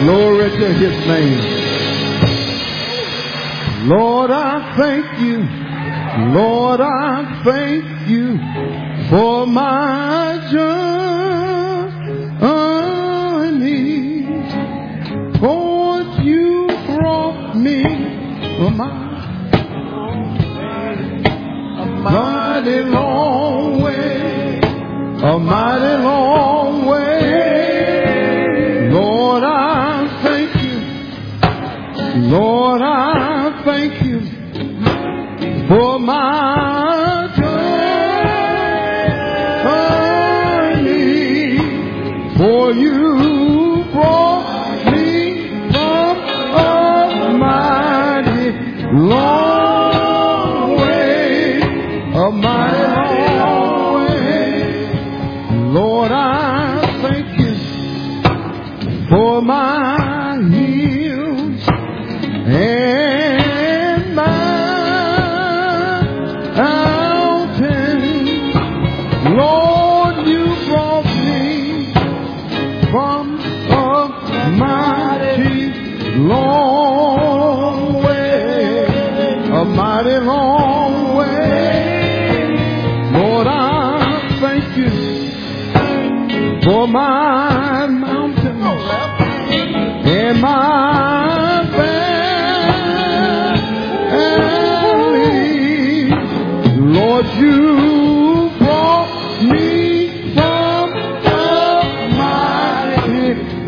Glory to his name. Lord, I thank you. Lord, I thank you for my journey. For you brought me a mighty long way. A mighty long way. Lord, I thank you. Lord, I thank you for my journey. For you brought me from a mighty long way. A mighty long way. Lord, I thank you for my heels and my mountains. Lord, you brought me from a mighty long way. A mighty long way. Lord, I thank you for my mountains and my valley. Lord, you brought me from a mighty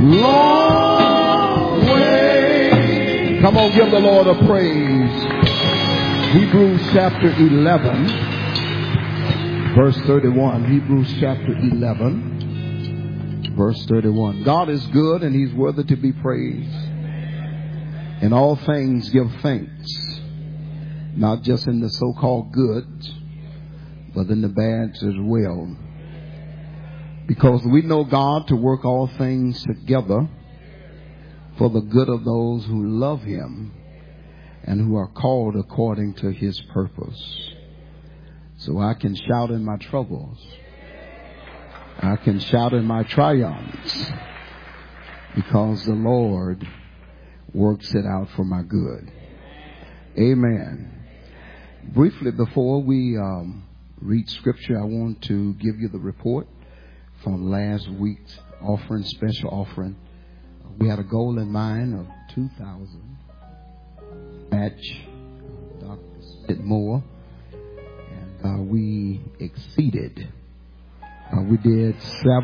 long way. Come on, give the Lord a praise. Hebrews chapter 11, verse 31. Hebrews chapter 11. Verse 31. God is good and he's worthy to be praised. In all things give thanks, not just in the so-called good, but in the bad as well. Because we know God to work all things together for the good of those who love him and who are called according to his purpose. So I can shout in my troubles. I can shout in my triumphs because the Lord works it out for my good. Amen. Briefly, before we read scripture, I want to give you the report from last week's offering, special offering. We had a goal in mind of 2,000. Match Dr. Sid Moore. And we exceeded. We did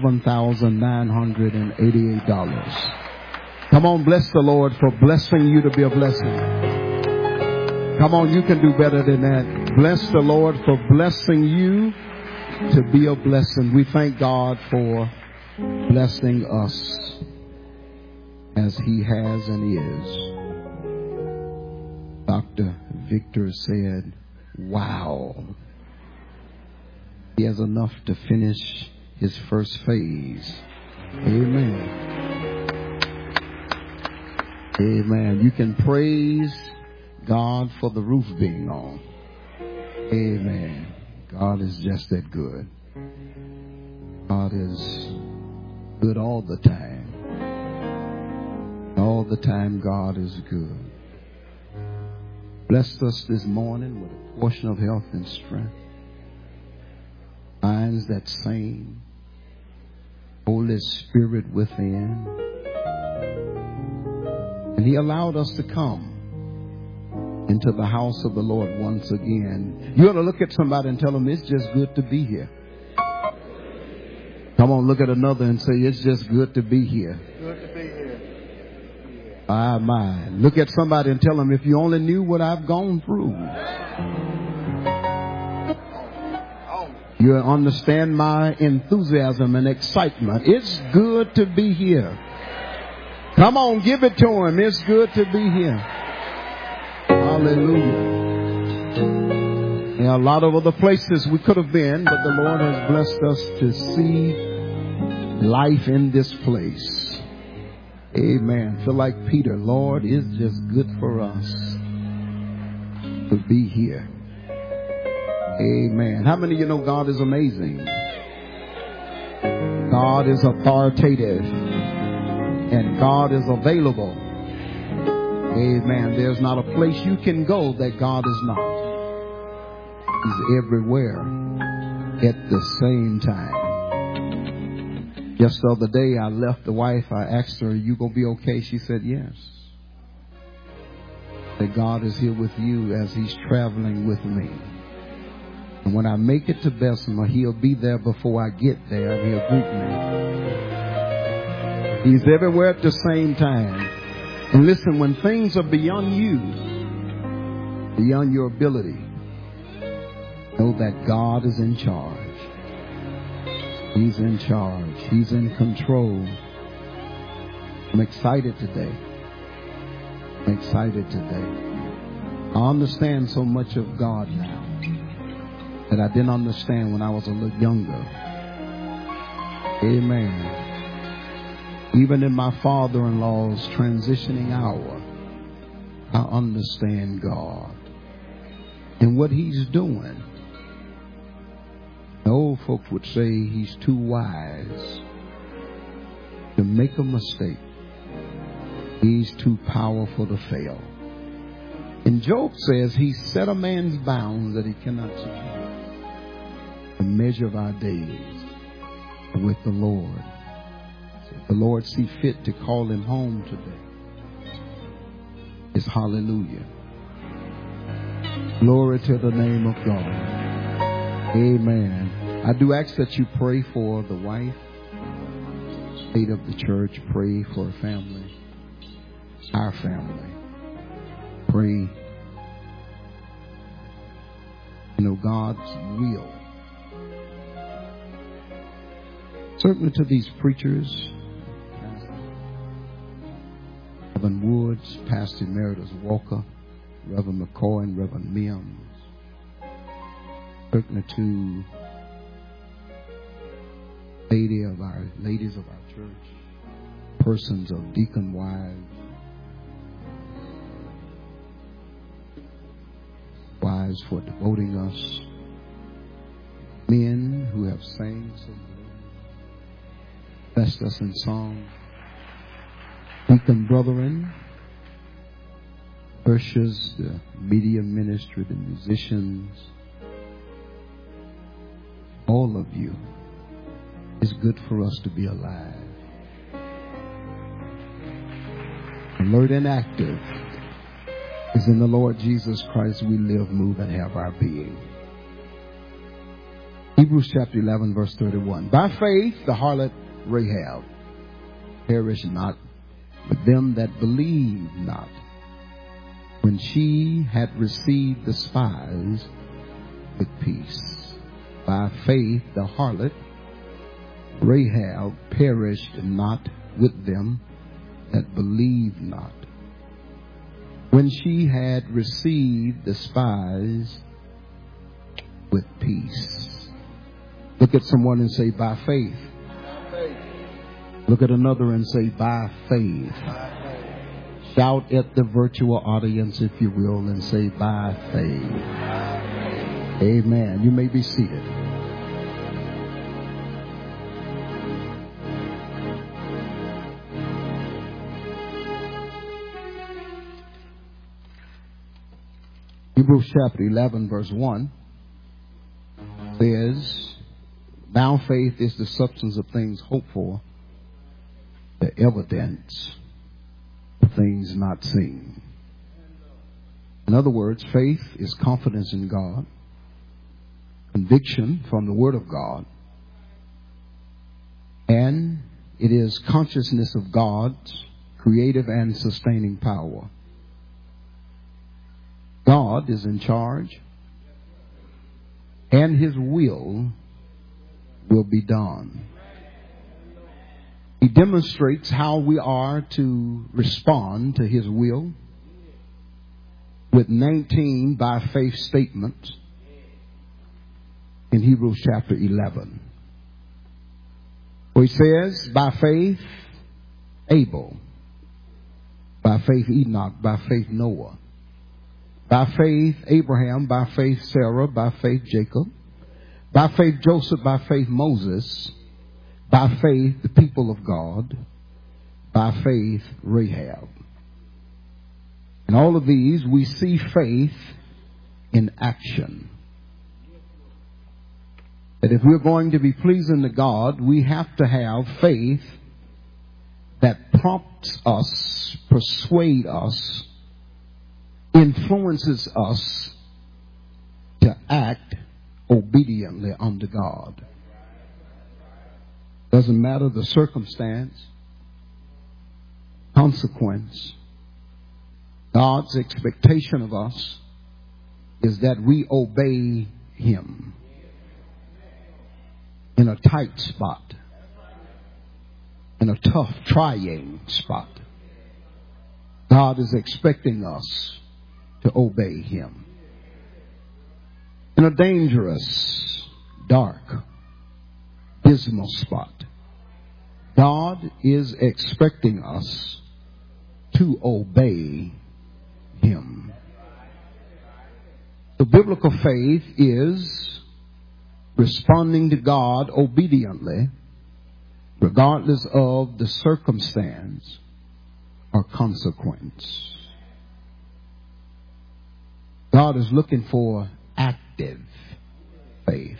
$7,988. Come on, bless the Lord for blessing you to be a blessing. Come on, you can do better than that. Bless the Lord for blessing you to be a blessing. We thank God for blessing us as he has and is. Dr. Victor said, wow. He has enough to finish his first phase. Amen. Amen. You can praise God for the roof being on. Amen. God is just that good. God is good all the time. All the time God is good. Blessed us this morning with a portion of health and strength. Minds that sing, Holy Spirit within. And he allowed us to come into the house of the Lord once again. You ought to look at somebody and tell them it's just good to be here. Come on, look at another and say it's just good to be here. Good to be here. My. Look at somebody and tell them if you only knew what I've gone through. You understand my enthusiasm and excitement. It's good to be here. Come on, give it to him. It's good to be here. Hallelujah. There are a lot of other places we could have been, but the Lord has blessed us to see life in this place. Amen. Feel like Peter, Lord, it's just good for us to be here. Amen. How many of you know God is amazing? God is authoritative. And God is available. Amen. There's not a place you can go that God is not. He's everywhere at the same time. Just the other day, I left the wife. I asked her, "You gonna be okay?" She said, "Yes." That God is here with you as He's traveling with me. And when I make it to Bessemer, He'll be there before I get there, and He'll greet me. He's everywhere at the same time. And listen, when things are beyond you, beyond your ability, know that God is in charge. He's in charge. He's in control. I'm excited today. I'm excited today. I understand so much of God now that I didn't understand when I was a little younger. Amen. Even in my father-in-law's transitioning hour, I understand God and what He's doing. The old folks would say He's too wise to make a mistake. He's too powerful to fail. And Job says He set a man's bounds that he cannot secure. The measure of our days are with the Lord. So if the Lord see fit to call him home today, it's hallelujah. Glory to the name of God. Amen. I do ask that you pray for the wife, state of the church. Pray for her family, our family. Pray, God's will. Certainly to these preachers, Reverend Woods, Pastor Emeritus Walker, Reverend McCoy, and Reverend Mims. Certainly to ladies of our church, persons of deacon wives for devoting us, men who have sang so blessed us in song, deacon brethren, ushers, the media ministry, the musicians, all of you. It's good for us to be alive, alert and active. Is in the Lord Jesus Christ we live, move, and have our being. Hebrews chapter 11, verse 31. By faith, the harlot Rahab perished not with them that believed not, when she had received the spies with peace. By faith, the harlot Rahab perished not with them that believed not, when she had received the spies with peace. Look at someone and say, by faith. By faith. Look at another and say, by faith. By faith. Shout at the virtual audience, if you will, and say, by faith. By faith. Amen. You may be seated. Hebrews chapter 11, verse 1 says, now faith is the substance of things hoped for, the evidence of things not seen. In other words, faith is confidence in God, conviction from the Word of God, and it is consciousness of God's creative and sustaining power. God is in charge, and His will be done. He demonstrates how we are to respond to His will with 19 by faith statements in Hebrews chapter 11. Where He says, by faith Abel, by faith Enoch, by faith Noah, by faith Abraham, by faith Sarah, by faith Jacob, by faith Joseph, by faith Moses, by faith the people of God, by faith, Rahab. In all of these, we see faith in action. That if we're going to be pleasing to God, we have to have faith that prompts us, persuades us, influences us to act obediently unto God. Doesn't matter the circumstance, consequence. God's expectation of us is that we obey Him in a tight spot, in a tough, trying spot. God is expecting us to obey Him. In a dangerous, dark, dismal spot, God is expecting us to obey Him. The biblical faith is responding to God obediently, regardless of the circumstance or consequence. God is looking for active faith.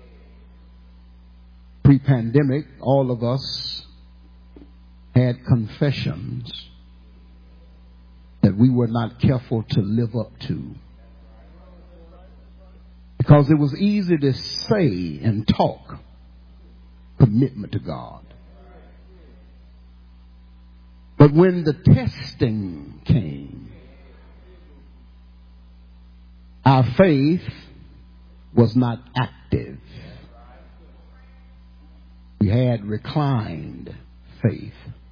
Pre-pandemic, all of us had confessions that we were not careful to live up to. Because it was easy to say and talk commitment to God. But when the testing came, our faith was not active. We had reclined faith,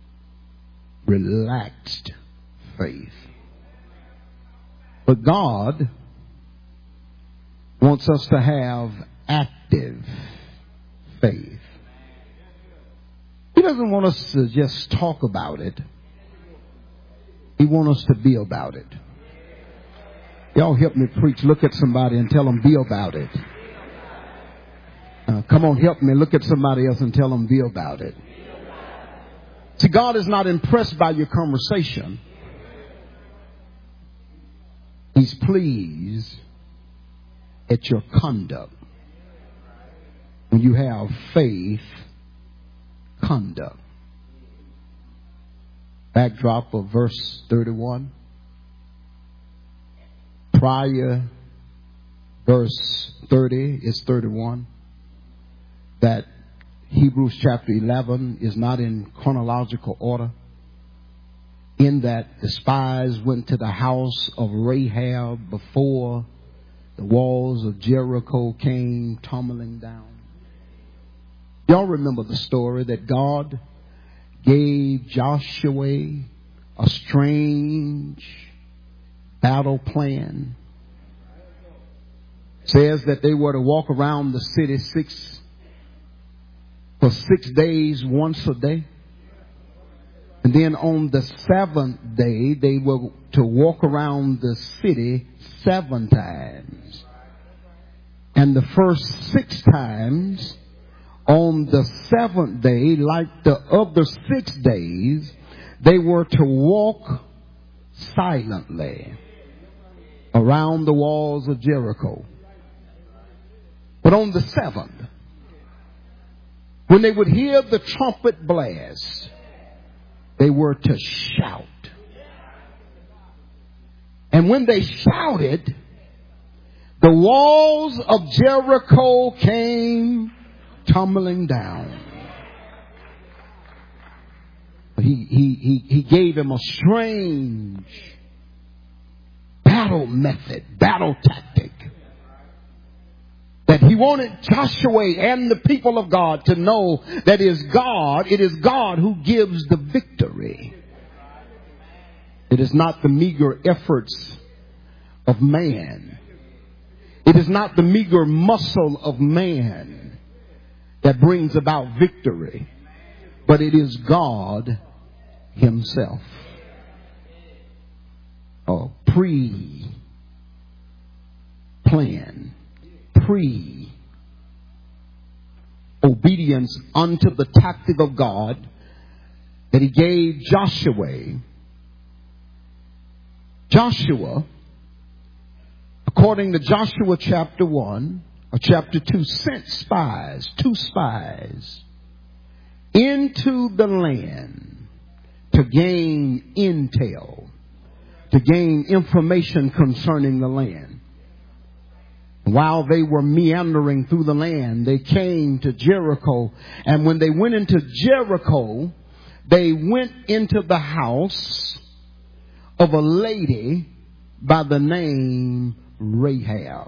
relaxed faith. But God wants us to have active faith. He doesn't want us to just talk about it. He wants us to be about it. Y'all help me preach. Look at somebody and tell them, be about it. Come on, help me. Look at somebody else and tell them, be about it. See, God is not impressed by your conversation. He's pleased at your conduct. When you have faith, conduct. Backdrop of verse 31. Prior verse 30 is 31. That Hebrews chapter 11 is not in chronological order. In that the spies went to the house of Rahab before the walls of Jericho came tumbling down. Y'all remember the story that God gave Joshua a strange battle plan. Says that they were to walk around the city for 6 days, once a day. And then on the seventh day, they were to walk around the city 7 times. And the first 6 times, on the 7th day, like the other 6 days, they were to walk silently around the walls of Jericho. But on the 7th, when they would hear the trumpet blast, they were to shout. And when they shouted, the walls of Jericho came tumbling down. He gave him a strange battle method, battle tactic. That he wanted Joshua and the people of God to know that it is God who gives the victory. It is not the meager efforts of man. It is not the meager muscle of man that brings about victory, but it is God Himself. Pre-plan. Obedience unto the tactic of God that he gave Joshua. Joshua, according to Joshua chapter 1 or chapter 2, sent spies, 2 spies, into the land to gain intel, to gain information concerning the land. While they were meandering through the land, they came to Jericho. And when they went into Jericho, they went into the house of a lady by the name Rahab.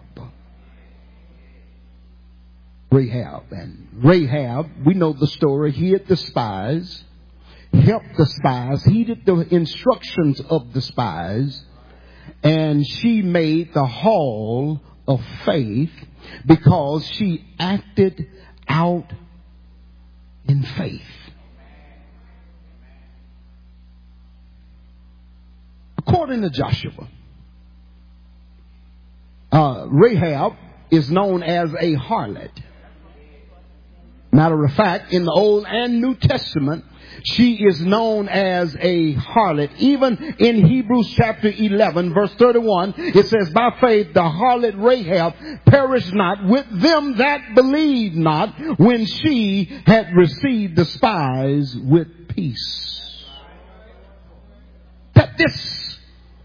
And Rahab, we know the story, hid the spies, helped the spies, heeded the instructions of the spies, and she made the hall of faith because she acted out in faith. According to Joshua, Rahab is known as a harlot. Matter of fact, in the Old and New Testament, she is known as a harlot. Even in Hebrews chapter 11, verse 31, it says, by faith the harlot Rahab perished not with them that believed not, when she had received the spies with peace. That this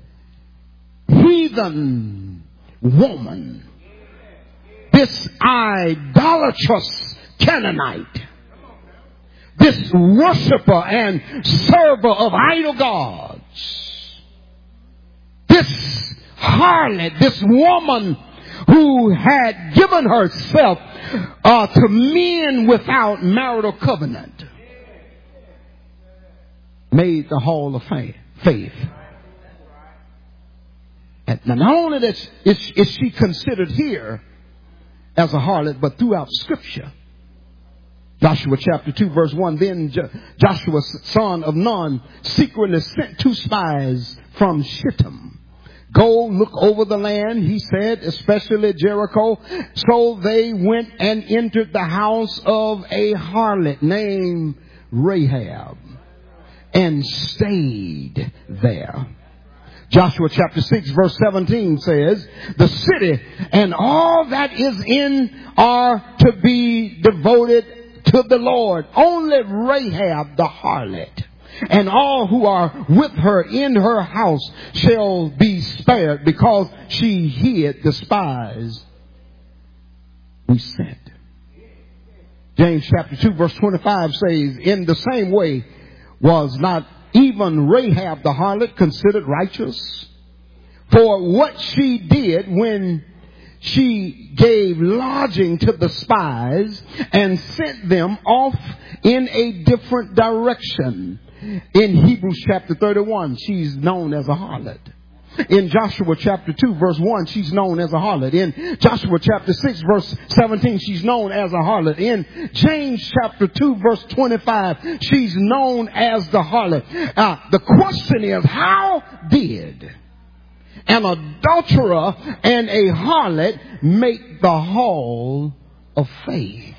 heathen woman, this idolatrous Canaanite, this worshiper and server of idol gods, this harlot, this woman who had given herself to men without marital covenant, made the hall of faith. And not only that is she considered here as a harlot, but throughout Scripture. Joshua chapter 2 verse 1, then Joshua son of Nun secretly sent 2 spies from Shittim. Go look over the land, he said, especially Jericho. So they went and entered the house of a harlot named Rahab and stayed there. Joshua chapter 6 verse 17 says, the city and all that is in are to be devoted to the Lord. Only Rahab the harlot and all who are with her in her house shall be spared, because she hid the spies we sent. James chapter 2 verse 25 says, in the same way was not even Rahab the harlot considered righteous for what she did when she gave lodging to the spies and sent them off in a different direction. In Hebrews chapter 31, she's known as a harlot. In Joshua chapter 2 verse 1, she's known as a harlot. In Joshua chapter 6 verse 17, she's known as a harlot. In James chapter 2 verse 25, she's known as the harlot. The question is, how did an adulterer and a harlot make the hall of faith?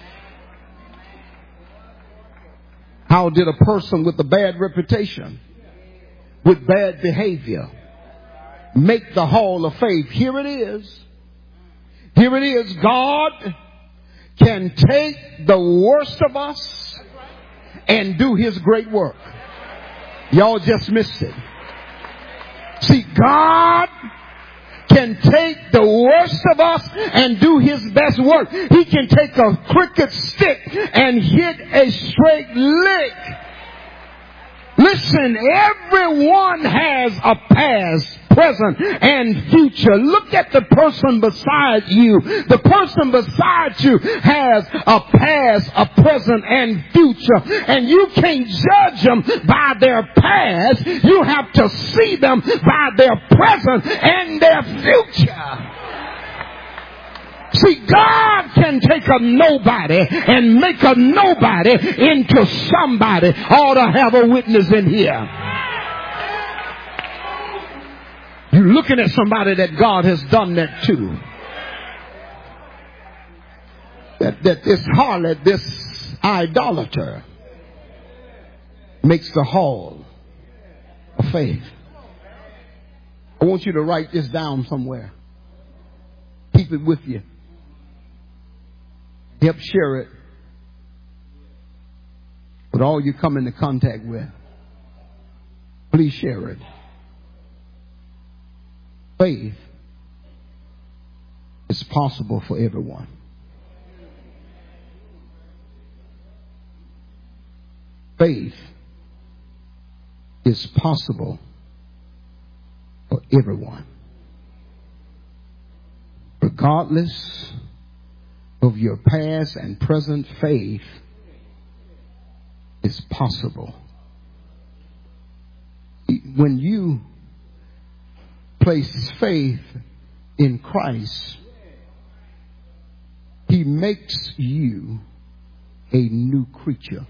How did a person with a bad reputation, with bad behavior, make the hall of faith? Here it is. Here it is. God can take the worst of us and do His great work. Y'all just missed it. See, God can take the worst of us and do His best work. He can take a crooked stick and hit a straight lick. Listen, everyone has a past, present, and future. Look at the person beside you. The person beside you has a past, a present, and future. And you can't judge them by their past. You have to see them by their present and their future. See, God can take a nobody and make a nobody into somebody. Ought to have a witness in here. You're looking at somebody that God has done that to. That this harlot, this idolater, makes the hall of faith. I want you to write this down somewhere. Keep it with you. Help share it with all you come into contact with. Please share it. Faith is possible for everyone. Faith is possible for everyone. Regardless of your past and present, faith is possible. When you place faith in Christ, He makes you a new creature.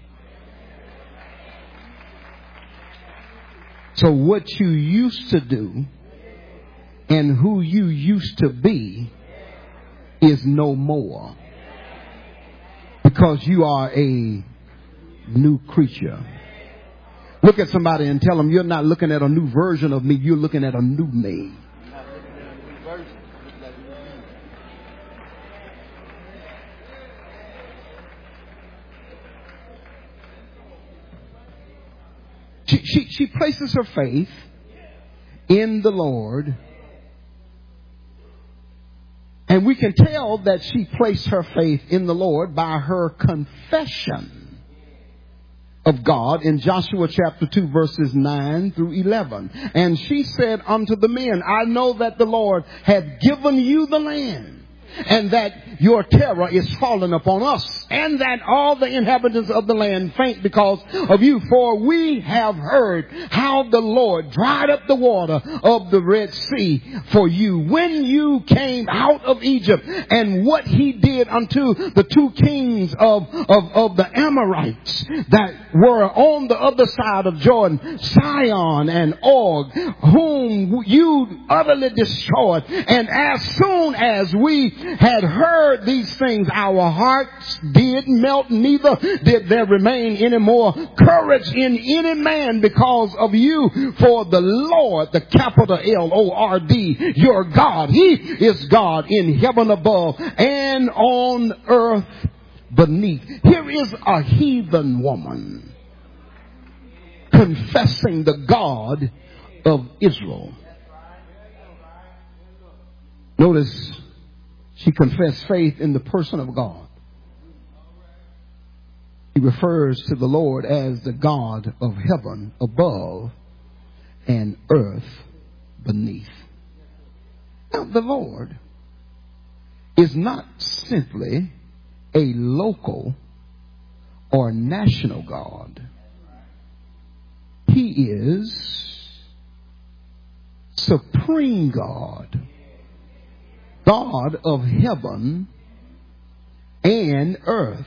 So what you used to do and who you used to be is no more, because you are a new creature. Look at somebody and tell them, you're not looking at a new version of me, you're looking at a new me. She places her faith in the Lord. And we can tell that she placed her faith in the Lord by her confession of God in Joshua chapter 2 verses 9 through 11. And she said unto the men, I know that the Lord hath given you the land, and that your terror is fallen upon us, and that all the inhabitants of the land faint because of you. For we have heard how the Lord dried up the water of the Red Sea for you when you came out of Egypt, and what He did unto the two kings of the Amorites that were on the other side of Jordan, Sihon and Og, whom you utterly destroyed. And as soon as we had heard these things, our hearts did melt, neither did there remain any more courage in any man because of you. For the Lord, the capital Lord, your God, He is God in heaven above and on earth beneath. Here is a heathen woman confessing the God of Israel. Notice, she confessed faith in the person of God. He refers to the Lord as the God of heaven above and earth beneath. Now, the Lord is not simply a local or national God. He is supreme God, God of heaven and earth.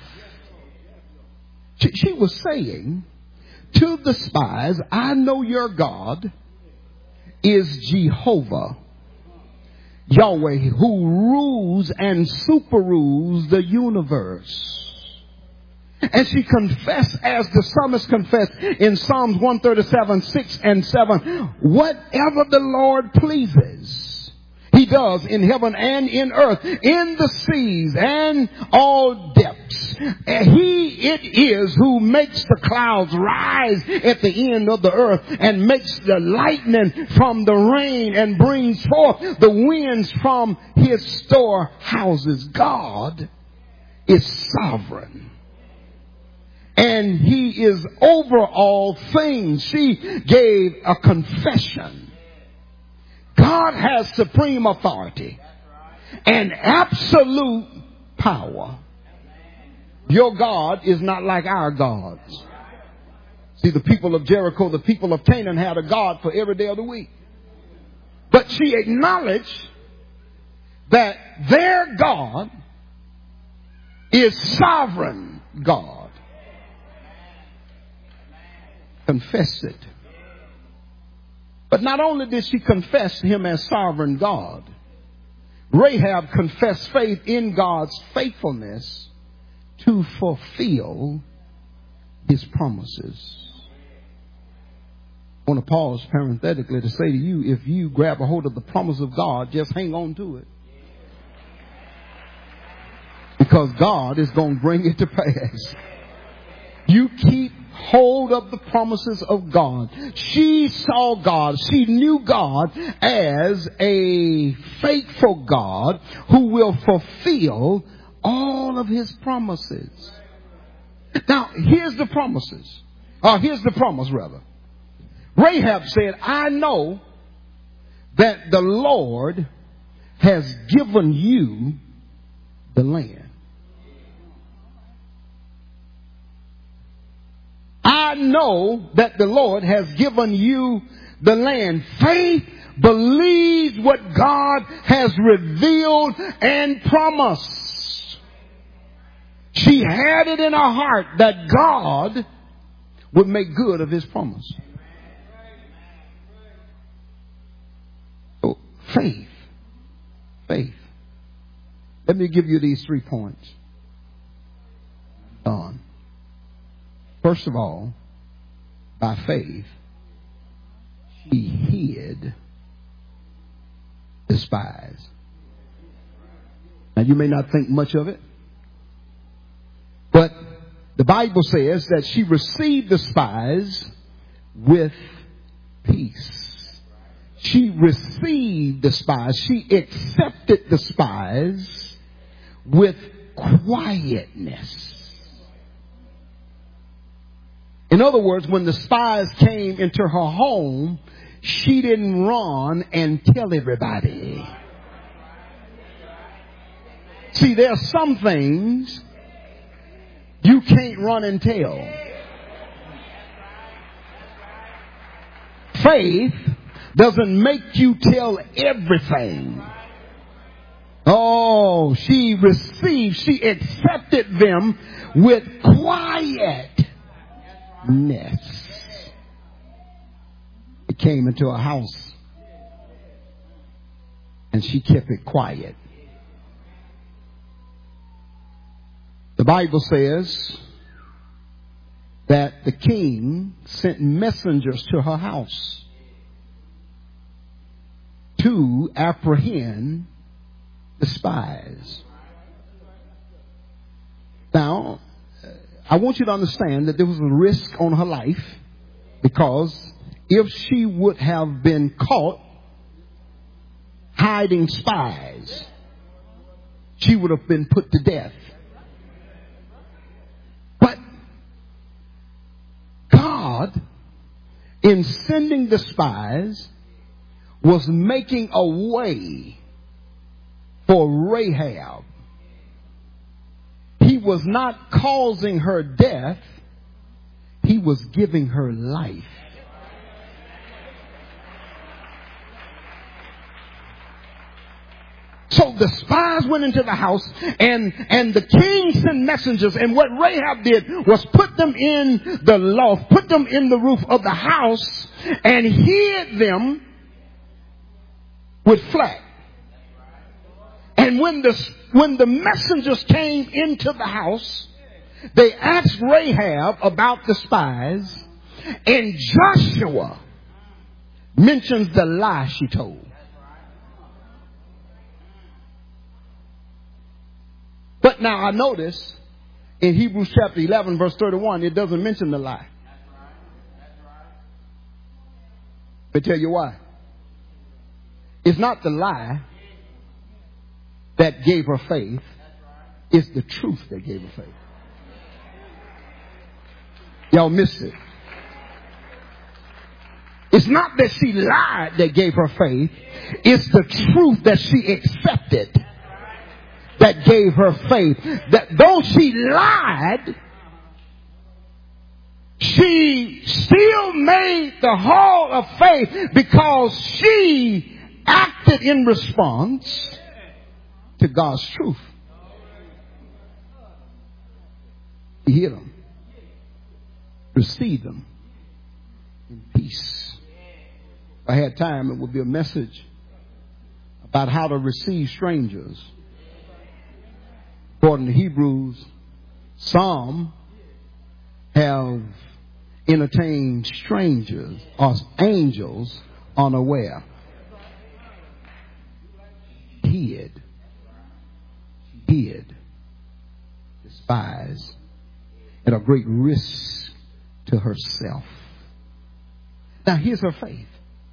She was saying to the spies, I know your God is Jehovah, Yahweh, who rules and super rules the universe. And she confessed, as the psalmist confessed in Psalms 137, 6 and 7, whatever the Lord pleases, He does in heaven and in earth, in the seas and all depths. It is who makes the clouds rise at the end of the earth, and makes the lightning from the rain, and brings forth the winds from His storehouses. God is sovereign, and He is over all things. She gave a confession. God has supreme authority and absolute power. Your God is not like our gods. See, the people of Jericho, the people of Canaan had a God for every day of the week. But she acknowledged that their God is sovereign God. Confess it. But not only did she confess Him as sovereign God, Rahab confessed faith in God's faithfulness to fulfill His promises. I want to pause parenthetically to say to you, if you grab a hold of the promise of God, just hang on to it. Because God is going to bring it to pass. You keep hold of the promises of God. She saw God. She knew God as a faithful God who will fulfill all of his promises. Now, here's the promises. Here's the promise, rather. Rahab said, I know that the Lord has given you the land. I know that the Lord has given you the land. Faith believes what God has revealed and promised. She had it in her heart that God would make good of his promise. So, faith. Faith. Let me give you these 3 points. Done. First of all, by faith, she hid the spies. Now, you may not think much of it, but the Bible says that she received the spies with peace. She received the spies. She accepted the spies with quietness. In other words, when the spies came into her home, she didn't run and tell everybody. See, there are some things you can't run and tell. Faith doesn't make you tell everything. Oh, she accepted them with quietness. It came into a house and she kept it quiet. The Bible says that the king sent messengers to her house to apprehend the spies. Now, I want you to understand that there was a risk on her life, because if she would have been caught hiding spies, she would have been put to death. But God, in sending the spies, was making a way for Rahab. He was not causing her death. He was giving her life. So the spies went into the house, and the king sent messengers, and what Rahab did was put them in the loft, put them in the roof of the house, and hid them with flax. And when the messengers came into the house, they asked Rahab about the spies, and Joshua mentions the lie she told. But now I notice in Hebrews chapter 11 verse 31, it doesn't mention the lie. Let me tell you why. It's not the lie that gave her faith. It's the truth that gave her faith. Y'all missed it. It's not that she lied that gave her faith. It's the truth that she accepted that gave her faith. That though she lied, she still made the hall of faith, because she acted in response to God's truth. He hid them, received them in peace. If I had time, it would be a message about how to receive strangers. According to Hebrews, some have entertain strangers or angels unaware. Hid, despised, at a great risk to herself. Now here's her faith.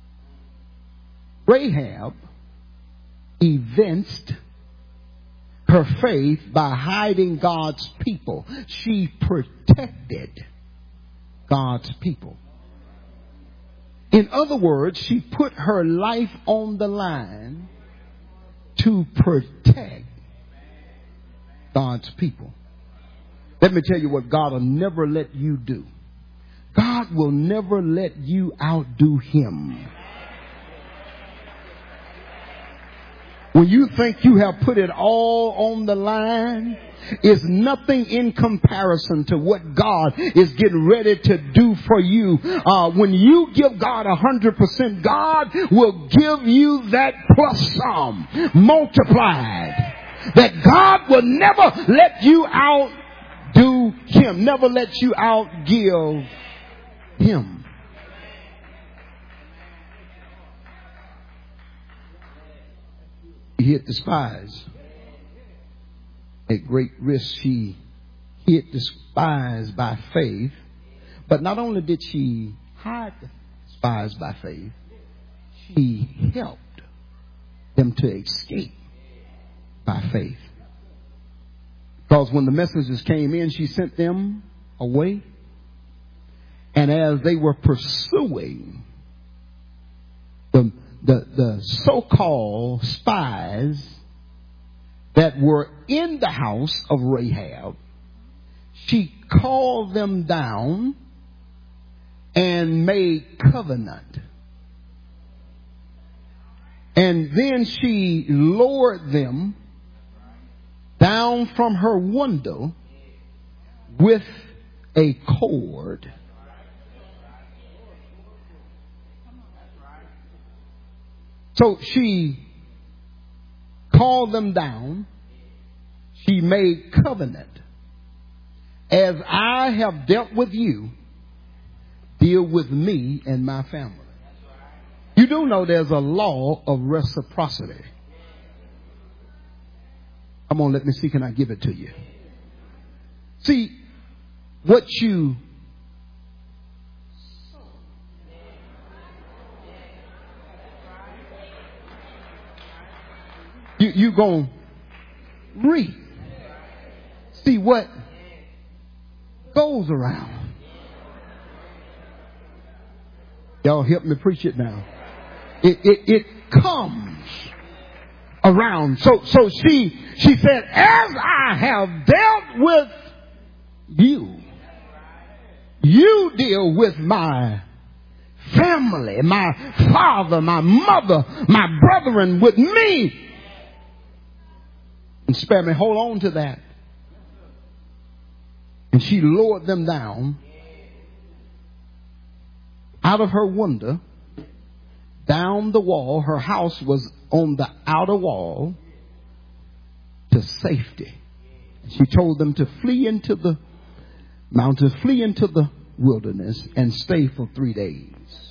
Rahab evinced her faith by hiding God's people. She protected God's people. In other words, she put her life on the line to protect God's people. Let me tell you what God will never let you do. God will never let you outdo him. When you think you have put it all on the line, it's nothing in comparison to what God is getting ready to do for you. When you give God 100%, God will give you that plus some multiplied. That God will never let you outdo him, never let you outgive him. He hid despised. At great risk, she hid despised by faith. But not only did she hide despised by faith, she helped them to escape by faith. Because when the messengers came in, she sent them away. And as they were pursuing the so-called spies that were in the house of Rahab, she called them down and made covenant. And then she lowered them down from her window with a cord. So she called them down. She made covenant. As I have dealt with you, deal with me and my family. You do know there's a law of reciprocity. Come on, let me see. Can I give it to you? See, what you gonna read. See what goes around. Y'all help me preach it now. It comes around. So she said, as I have dealt with you, you deal with my family, my father, my mother, my brethren, with me. And spare me. Hold on to that. And she lowered them down out of her window, down the wall. Her house was on the outer wall, to safety. She told them to flee into the mountains, flee into the wilderness, and stay for 3 days.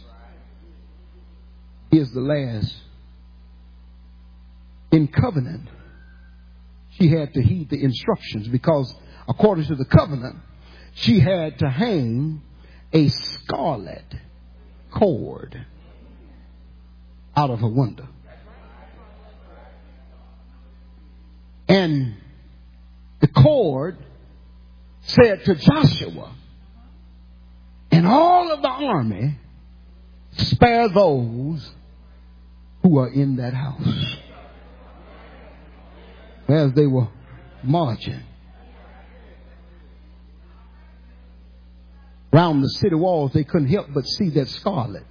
Here's the last. In covenant, she had to heed the instructions, because according to the covenant, she had to hang a scarlet cord out of her window. And the cord said to Joshua and all of the army, spare those who are in that house. As they were marching round the city walls, they couldn't help but see that scarlet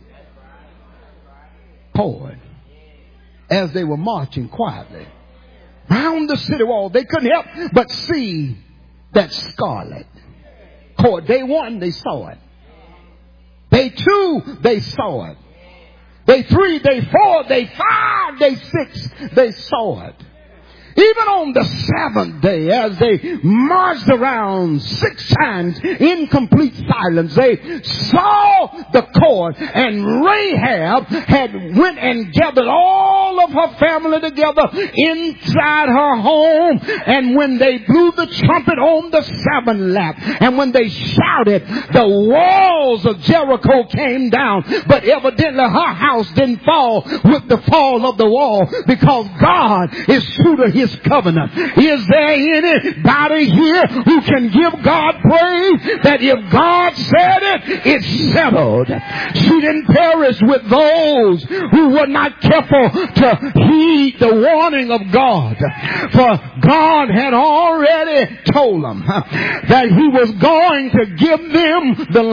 cord. As they were marching quietly round the city wall, they couldn't help but see that scarlet cord. Day 1, they saw it. Day 2, they saw it. Day 3, day 4, day 5, day 6, they saw it. Even on the seventh day, as they marched around 6 times in complete silence, they saw the cord, and Rahab had went and gathered all of her family together inside her home. And when they blew the trumpet on the seventh lap, and when they shouted, the walls of Jericho came down. But evidently her house didn't fall with the fall of the wall, because God is true to his covenant. Is there anybody here who can give God praise that if God said it, it's settled? She didn't perish with those who were not careful to heed the warning of God. For God had already told them that he was going to give them the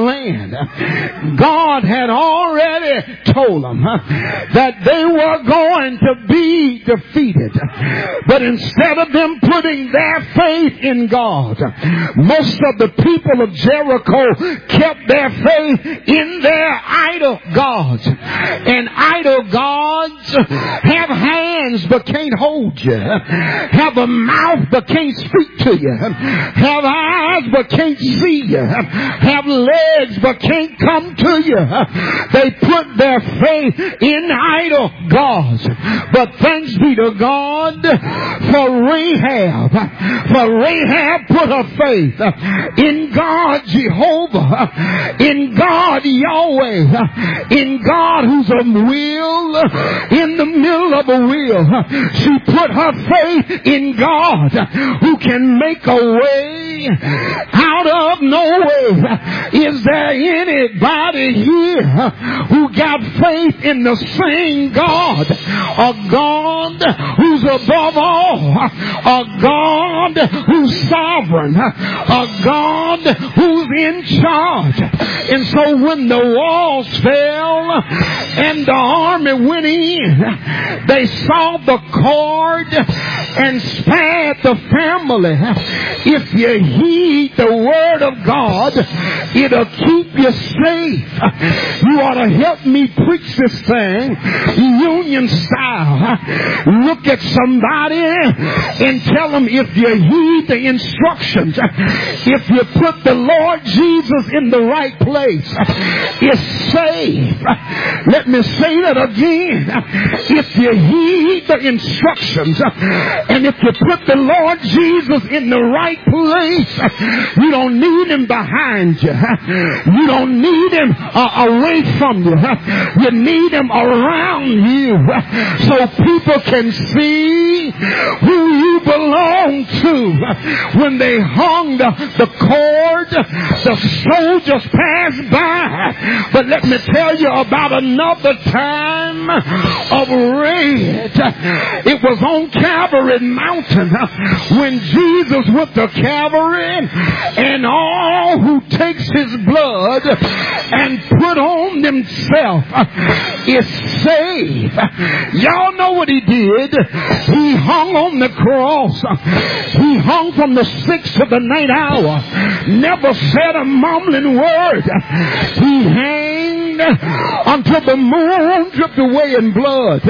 land. God had already told them that they were going to be defeated. But instead of them putting their faith in God, most of the people of Jericho kept their faith in their idol gods. And idol gods have hands but can't hold you, have a mouth but can't speak to you, have eyes but can't see you, have legs but can't come to you. They put their faith in idol gods. But thanks be to God for Rahab. For Rahab put her faith in God Jehovah, in God Yahweh, in God who's a will in the middle of a will. She put her faith in God who can make a way out of no way. Is there anybody here who got faith in the same God? A God who's above all, a God who's sovereign, a God who's in charge. And so when the walls fell and the army went in, they saw the cord and spared the family. If you heed the word of God, it'll keep you safe. You ought to help me preach this thing union style. Look at somebody and tell them, if you heed the instructions, if you put the Lord Jesus in the right place, it's safe. Let me say that again. If you heed the instructions, and if you put the Lord Jesus in the right place, you don't need him behind you. You don't need him away from you. You need him around you, so people can see who you belong to. When they hung the cord, the soldiers passed by. But let me tell you about another time of red. It was on Calvary Mountain when Jesus went to Calvary, and all who takes his blood and put on themselves is saved. Y'all know what he did. He hung on the cross. He hung from the 6th to the 9th hour. Never said a mumbling word. He hanged until the moon dripped away in blood.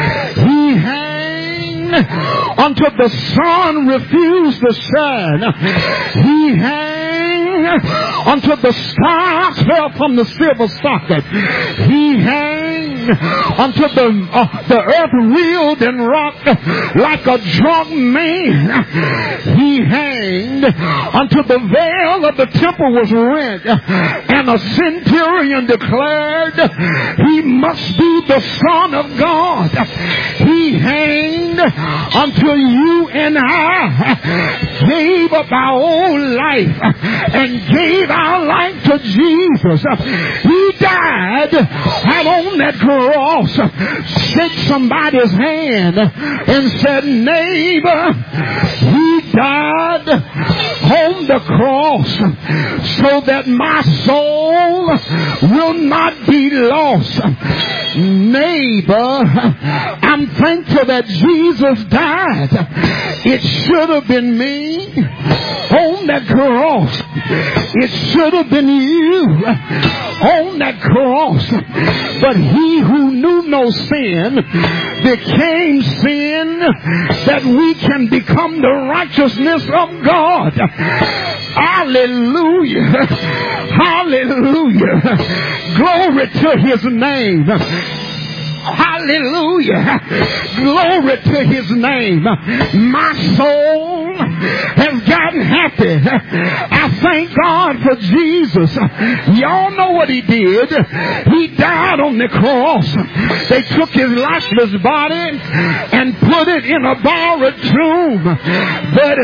He hanged until the sun refused to shine. He hanged until the stars fell from the silver socket. He hanged until the earth reeled and rocked like a drunk man. He hanged until the veil of the temple was rent, and a centurion declared he must be the Son of God. He hanged until you and I gave up our own life and gave our life to Jesus. He died out on that cross. Shake somebody's hand and said, neighbor, he died on the cross so that my soul will not be lost. Neighbor, I'm thankful that Jesus died. It should have been me on that cross. It should have been you on that cross. But he who knew no sin became sin that we can become the righteousness of God. Hallelujah. Hallelujah. Glory to his name. Hallelujah. Glory to his name. My soul has gotten happy. I thank God for Jesus. Y'all know what he did. He died on the cross. They took his lifeless body and put it in a borrowed tomb. But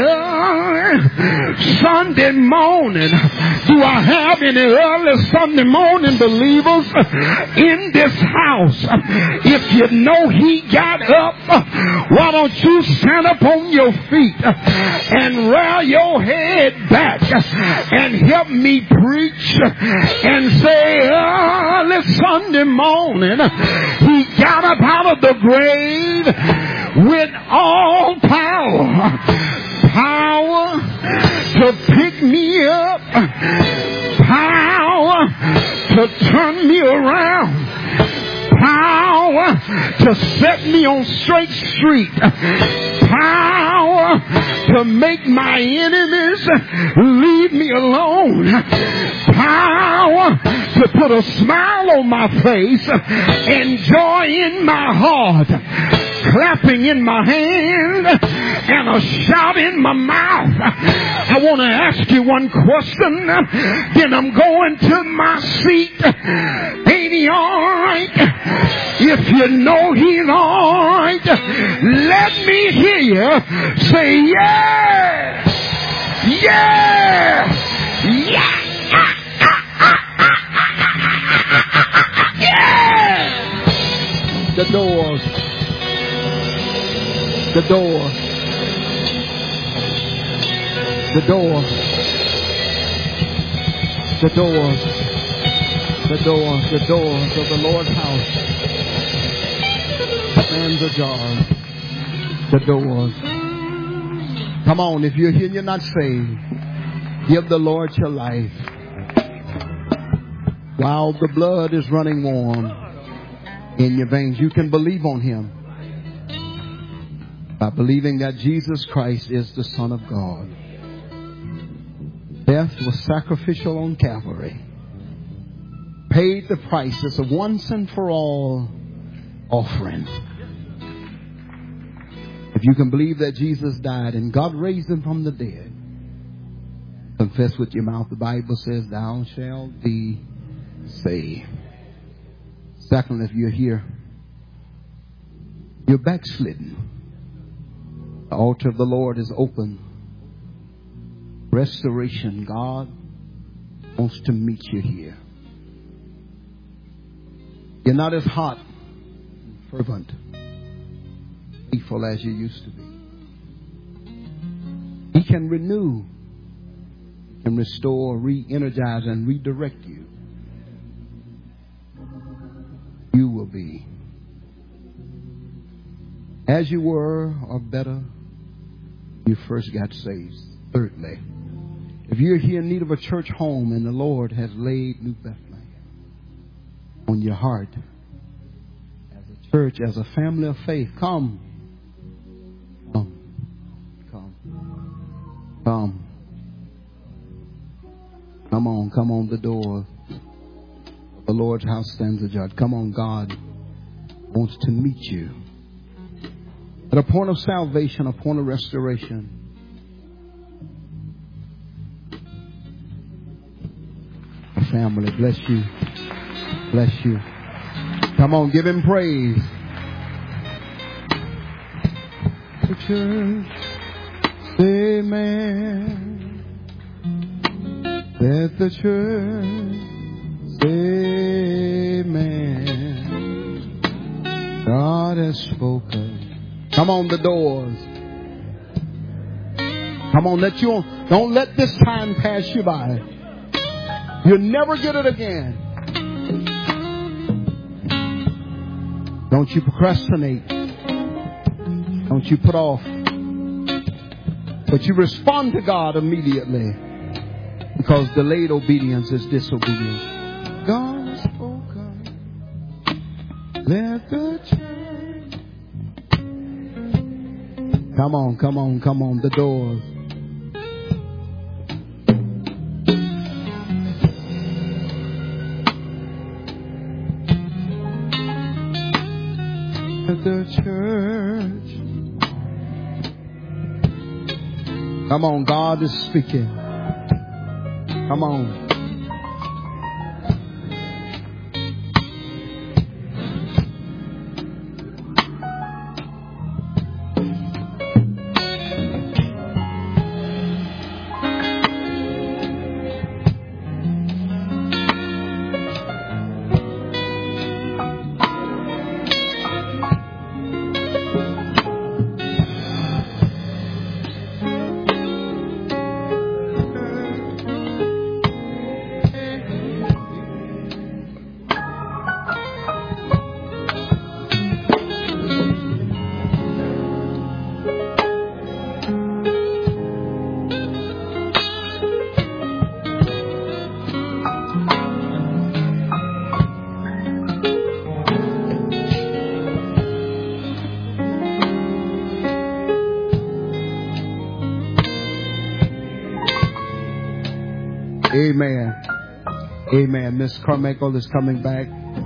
Sunday morning, do I have any early Sunday morning believers in this house? If you know he got up, why don't you stand up on your feet and roll your head back and help me preach and say, early Sunday morning, he got up out of the grave with all power. Power to pick me up. Power to turn me around. Power to set me on straight street. Power to make my enemies leave me alone. Power to put a smile on my face and joy in my heart. Clapping in my hand and a shout in my mouth. I want to ask you one question. Then I'm going to my seat. Ain't he all right? If you know he's all right, let me hear you say, yeah, yeah, yeah, yeah. The doors. The door. The door. The doors. The doors. The doors of the Lord's house stands ajar. The doors. Come on, if you're here and you're not saved, give the Lord your life. While the blood is running warm in your veins, you can believe on him. By believing that Jesus Christ is the Son of God. Death was sacrificial on Calvary. Paid the price. It's a once and for all offering. If you can believe that Jesus died and God raised him from the dead, confess with your mouth. The Bible says, thou shalt be saved. Second, if you're here, you're backslidden. The altar of the Lord is open. Restoration. God wants to meet you here. You're not as hot, fervent, faithful as you used to be. He can renew, He can restore, re-energize, and redirect you. You will be as you were or better you first got saved. Thirdly, if you're here in need of a church home and the Lord has laid New Bethlehem on your heart as a church, as a family of faith, come. Come on, the door of the Lord's house stands ajar. Come on, God wants to meet you at a point of salvation, a point of restoration. Family, bless you. Bless you. Come on, give him praise. The church, say amen. Let the church say amen. God has spoken. Come on, the doors. Come on, don't let this time pass you by. You'll never get it again. Don't you procrastinate. Don't you put off. But you respond to God immediately. Because delayed obedience is disobedience. God has spoken. Let the church Come on, come on, come on. The doors. The church. Come on, God is speaking. Come on. Amen. Amen. Miss Carmichael is coming back.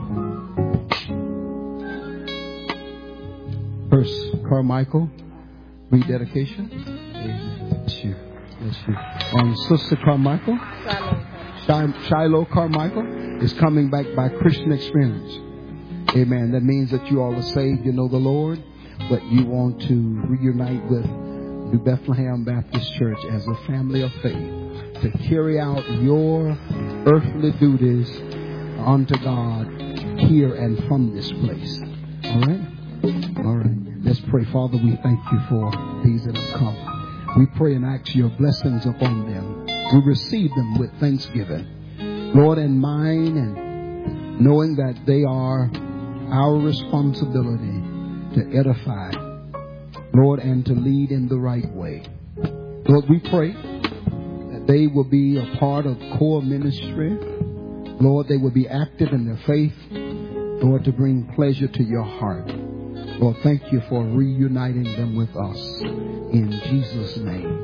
First Carmichael, rededication. Bless you. Bless you. Sister Carmichael, Shiloh Carmichael is coming back by Christian Experience. Amen. That means that you all are saved, you know the Lord, but you want to reunite with New Bethlehem Baptist Church as a family of faith, to carry out your earthly duties unto God here and from this place. All right? All right. Let's pray. Father, we thank you for these that have come. We pray and ask your blessings upon them. We receive them with thanksgiving, Lord, in mind, and knowing that they are our responsibility to edify, Lord, and to lead in the right way. Lord, we pray they will be a part of core ministry. Lord, they will be active in their faith, Lord, to bring pleasure to your heart. Lord, thank you for reuniting them with us. In Jesus' name.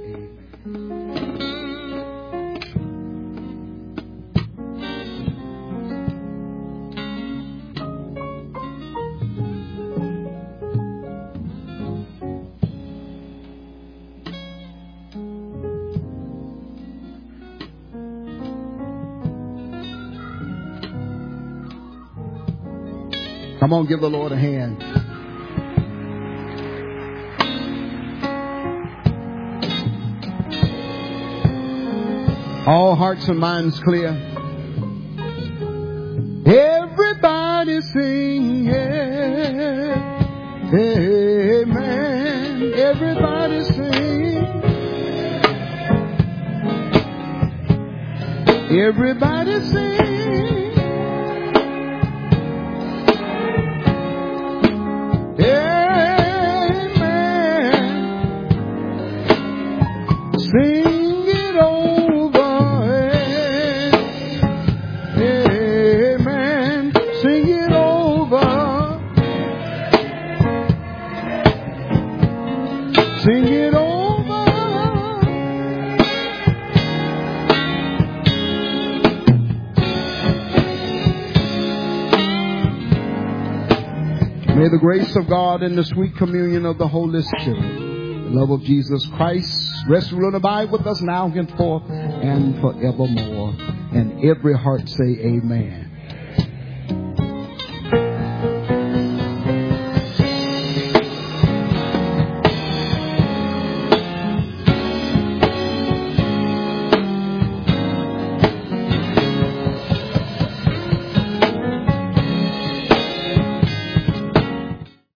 Come on, give the Lord a hand. All hearts and minds clear. Everybody sing, amen. Everybody sing. Everybody sing. May the grace of God and the sweet communion of the Holy Spirit, the love of Jesus Christ, rest, rule, and abide with us now, henceforth, and forevermore. And every heart say amen.